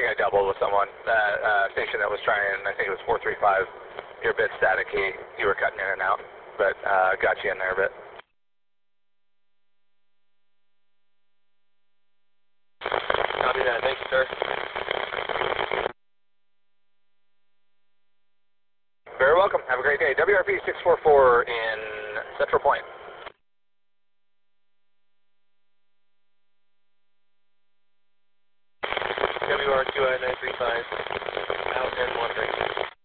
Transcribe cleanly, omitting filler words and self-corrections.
I doubled with someone. That station that was trying, I think it was 435, you're a bit staticky. You were cutting in and out, but got you in there a bit. Copy that. Thank you, sir. Very welcome. Have a great day. WRP 644 in Central Point. WRQI 935, out and 1 break.